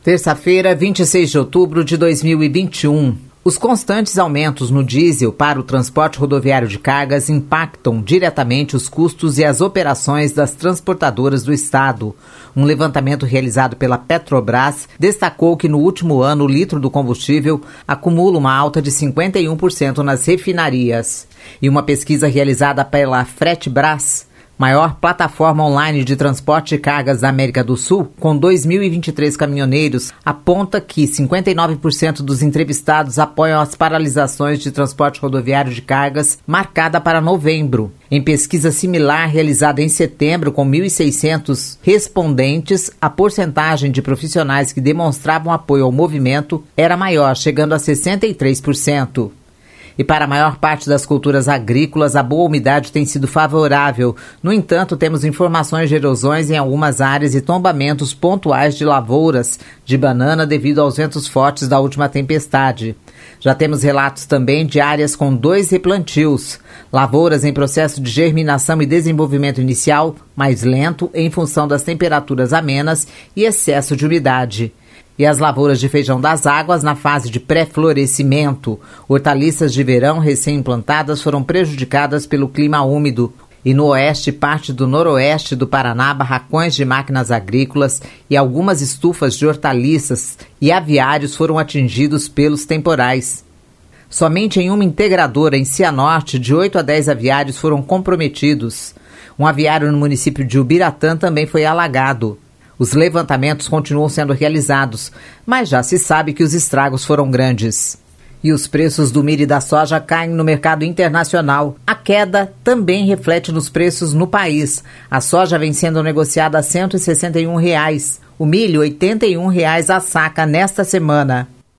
Terça-feira, 26 de outubro de 2021. Os constantes aumentos no diesel para o transporte rodoviário de cargas impactam diretamente os custos e as operações das transportadoras do estado. Um levantamento realizado pela Petrobras destacou que no último ano o litro do combustível acumula uma alta de 51% nas refinarias. E uma pesquisa realizada pela Fretebras, maior plataforma online de transporte de cargas da América do Sul, com 2.023 caminhoneiros, aponta que 59% dos entrevistados apoiam as paralisações de transporte rodoviário de cargas marcada para novembro. Em pesquisa similar realizada em setembro, com 1.600 respondentes, a porcentagem de profissionais que demonstravam apoio ao movimento era maior, chegando a 63%. E para a maior parte das culturas agrícolas, a boa umidade tem sido favorável. No entanto, temos informações de erosões em algumas áreas e tombamentos pontuais de lavouras de banana devido aos ventos fortes da última tempestade. Já temos relatos também de áreas com 2 replantios, lavouras em processo de germinação e desenvolvimento inicial mais lento em função das temperaturas amenas e excesso de umidade. E as lavouras de feijão das águas na fase de pré-florescimento. Hortaliças de verão recém-implantadas foram prejudicadas pelo clima úmido. E no oeste, parte do noroeste do Paraná, barracões de máquinas agrícolas e algumas estufas de hortaliças e aviários foram atingidos pelos temporais. Somente em uma integradora em Cianorte, de 8 a 10 aviários foram comprometidos. Um aviário no município de Ubiratã também foi alagado. Os levantamentos continuam sendo realizados, mas já se sabe que os estragos foram grandes. E os preços do milho e da soja caem no mercado internacional. A queda também reflete nos preços no país. A soja vem sendo negociada a R$ 161, o milho R$ 81 a saca nesta semana.